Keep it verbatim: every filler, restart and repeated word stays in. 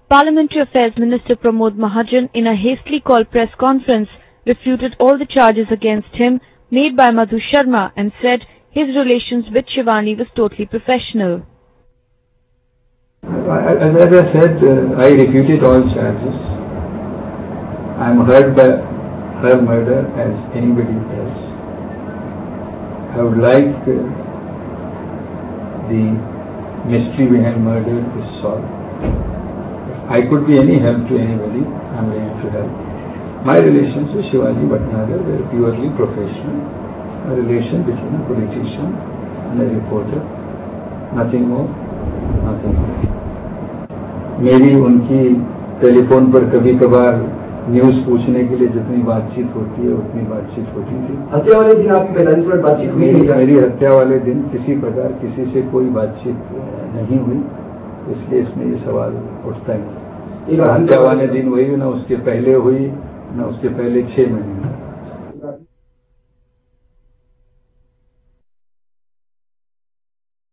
Parliamentary Affairs Minister Pramod Mahajan, in a hastily called press conference, refuted all the charges against him made by Madhu Sharma and said his relations with Shivani was totally professional. As I said, uh, I refuted all charges. I am hurt by her murder as anybody else. I would like uh, the mystery behind murder is solved. If I could be any help to anybody, I am ready to help. My relations with Shivaji Bhatnagar were purely professional, a relation between a politician and a reporter, nothing more, nothing less. मेरी उनकी telephone पर कभी कभार news पूछने के लिए जितनी बातचीत होती है उतनी बातचीत होती थी। हत्या वाले दिन आपकी पैंतालीस मिनट बातचीत हुई? मेरी, मेरी हत्या वाले दिन किसी प्रकार किसी से कोई बातचीत नहीं हुई, इसलिए इसमें ये सवाल उठता है। हत्या वाले दिन हुई, न उसके पहले हुई, न उसके पहले छह महीने।